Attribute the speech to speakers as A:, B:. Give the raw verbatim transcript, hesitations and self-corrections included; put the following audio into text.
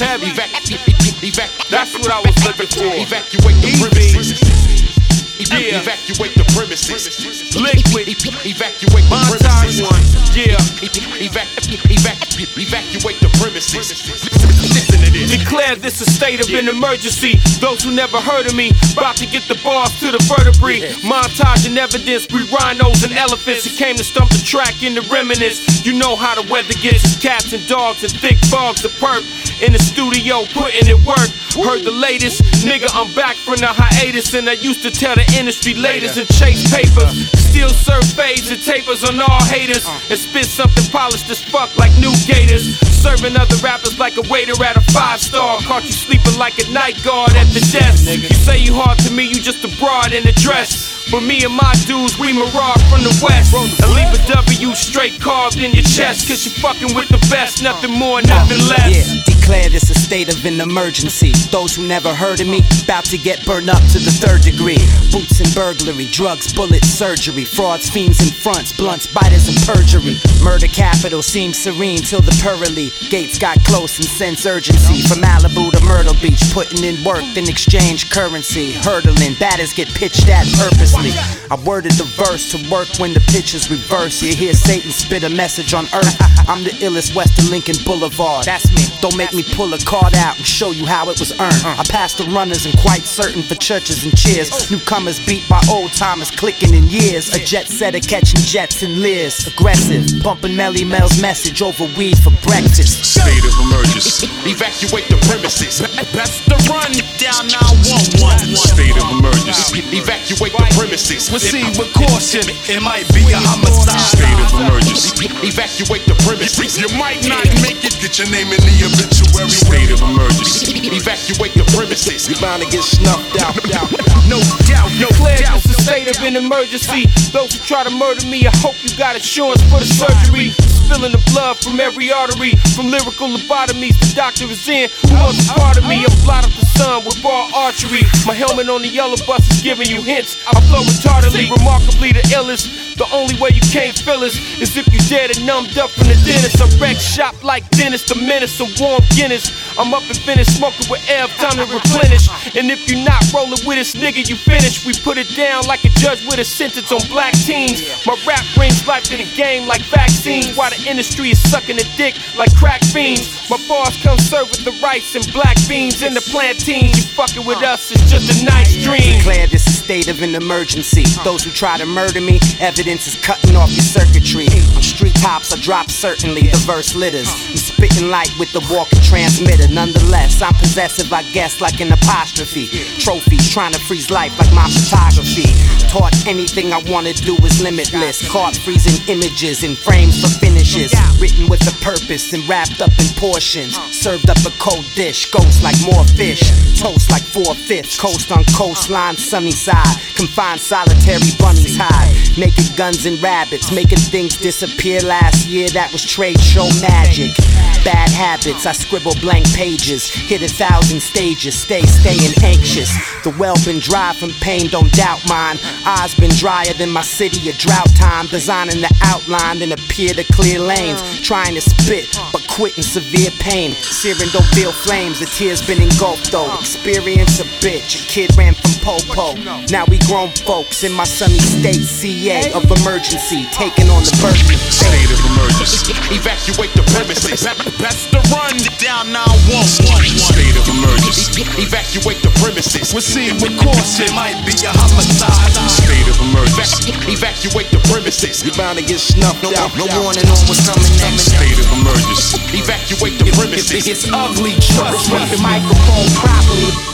A: heavy.
B: Evac, evac,
A: That's what I was looking for.
B: Evacuate the premises.
A: Yeah.
B: Evacuate the premises.
A: Liquid.
B: Evacuate the
A: Montage
B: premises.
A: one. Yeah.
B: Evac, evac, evacuate the premises. Listen to this.
A: Declare this a state of an emergency. Those who never heard of me, about to get the bars to the vertebrae. Montage and evidence, we rhinos and elephants. It came to stump the track in the reminisce. You know how the weather gets, cats and dogs and thick fogs of perp. In the studio, putting it work. Heard the latest, nigga, I'm back from the hiatus. And I used to tell the industry latest and chase papers. Still serve fades and tapers on all haters. And spit something polished as fuck like new gators. Serving other rappers like a waiter at a five star. Caught you sleeping like a night guard at the desk. You say you hard to me, you just a broad in a dress. But me and my dudes, we maraud from the west. And leave a W straight carved in your chest. Cause you fucking with the best, nothing more, nothing less.
C: Yeah, declare this a state of an emergency. Those who never heard of me, about to get burned up to the third degree. Boots and burglary, drugs, bullets, surgery. Frauds, fiends and fronts, blunts, biters and perjury. Murder capital seems serene till the pearly gates got close and sense urgency. From Malibu to Myrtle Beach, putting in work, then exchange currency. Hurdling, batters get pitched at purposely. I worded the verse to work when the pitch is reversed. You hear Satan spit a message on earth. I'm the illest west of Lincoln Boulevard. That's me. Don't make me pull a card out and show you how it was earned. I passed the runners and quite certain for churches and cheers. Newcomers beat by old timers clicking in years. A jet setter catching jets and leers. Aggressive, bumping Melly Mel's message over weed for breakfast.
B: State of emergency. Evacuate the premises.
A: Best to run
D: Down nine one one.
B: State of emergency. Evacuate the premises.
D: Proceed with caution. It might be a homicide.
B: State of emergency. Evacuate the premises.
D: You might not make it. Get your name in the obituary.
B: State of emergency. Evacuate the premises.
D: We bound to get snuffed out.
A: No doubt, no doubt. It's a state of an emergency. Those who try to murder me, I hope you got insurance for the surgery. Spilling the blood from every artery. From lyrical lobotomies, the doctor is in. Who wants a part of me? I'm blot of the sun with raw archery. My helmet on the yellow bus is giving you hints. I flow retardedly, remarkably the illest. The only way you can't feel us is if you dead and numbed up from the dentist. I wreck shop like Dennis, the menace of warm Guinness. I'm up and finished smoking with Ev, time to replenish. And if you're not rolling with us, nigga, you finish. We put it down like a judge with a sentence on black teens. My rap brings life to the game like vaccines. While the industry is sucking a dick like crack fiends. My bars come served with the rice and black beans and the plantains. You fucking with us, it's just a nice dream.
C: Declare this a state of an emergency. Those who try to murder me, evidence is cutting off your circuitry. On street tops, I drop certainly the verse litters. I'm spitting light with the walking transmitter. Nonetheless, I'm possessive, I guess, like an apostrophe. Trophies trying to freeze life like my photography. Taught anything I wanna do is limitless. Caught freezing images in frames for finishes. Written with a purpose and wrapped up in portions. Served up a cold dish, ghost like more fish. Toast like four-fifths, coast on coastline, sunny side. Confined solitary bunnies hide. Naked guns and rabbits, making things disappear last year. That was trade show magic. Bad habits, I scribble blank pages. Hit a thousand stages, stay, staying anxious. The well been dry from pain, don't doubt mine. Eyes been drier than my city at drought time. Designing the outline, then appear to clear lanes. Trying to spit, but quitting severe pain. Searing don't feel flames, the tears been engulfed though. Experience a bitch, a kid ran from Popo. Now we grown folks in my sunny state, C A of emergency, taking on the burden.
B: State of emergency. Evacuate the premises.
D: Best to run. Down nine one one.
B: State of emergency. Evacuate the premises.
D: Proceed with caution. It might be a homicide.
B: State of emergency. Evacuate the premises.
D: We bound to get snuffed out. No warning on what's coming next.
B: State of emergency. Evacuate the premises.
D: It's ugly, trust me.
C: Microphone properly.